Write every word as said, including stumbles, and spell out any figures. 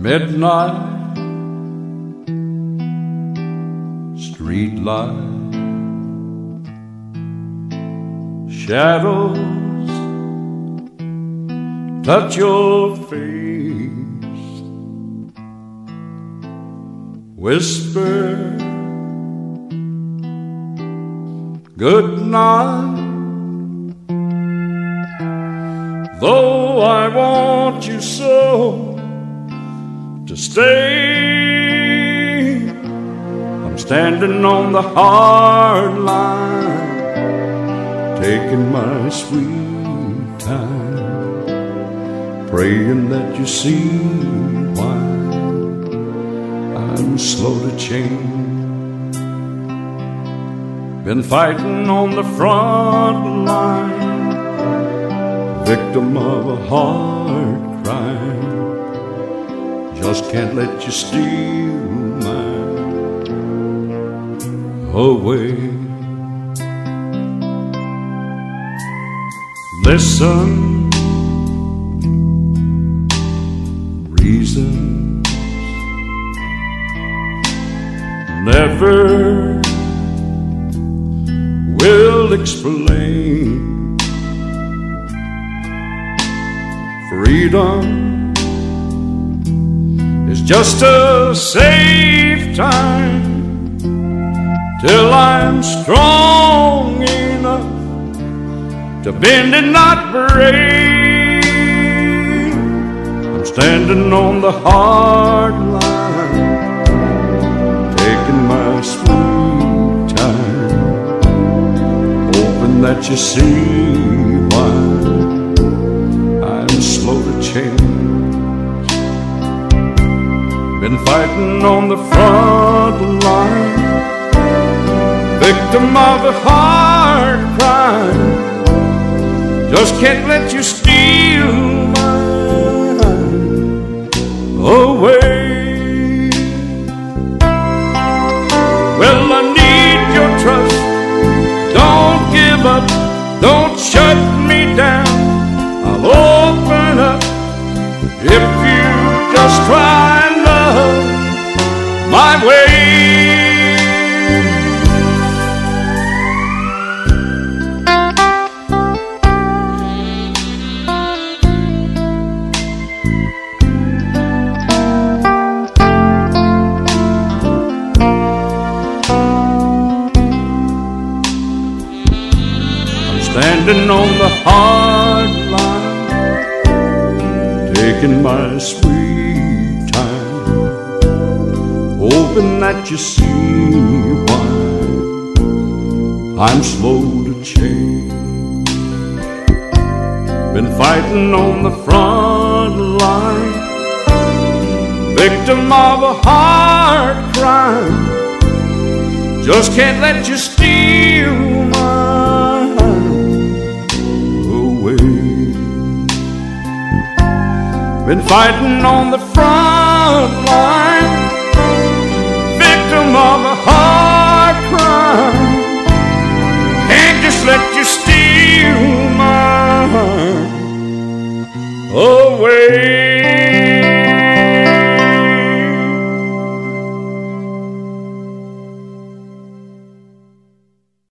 Midnight street light, shadows touch your face, whisper good night. Though I want you so to stay, I'm standing on the hard line, taking my sweet time, praying that you see why I'm slow to change. Been fighting on the front line, victim of a heart crime. Just can't let you steal mine away. Listen, reasons never will explain. Freedom is just a safe time till I'm strong enough to bend and not break. I'm standing on the hard line, taking my sweet time, hoping that you see why I'm slow to change. Been fighting on the front line, victim of a heart crime. Just can't let you steal mine away. Well, I need your trust. Don't give up, don't shut me down. I'll open up if you just try and love my way. I'm standing on the hard line, taking my sweet time, hoping that you see why I'm slow to change. Been fighting on the front line, victim of a heart crime. Just can't let you steal mine away. Been fighting on the front line, victim of a heart crime. Can't just let you steal my heart away.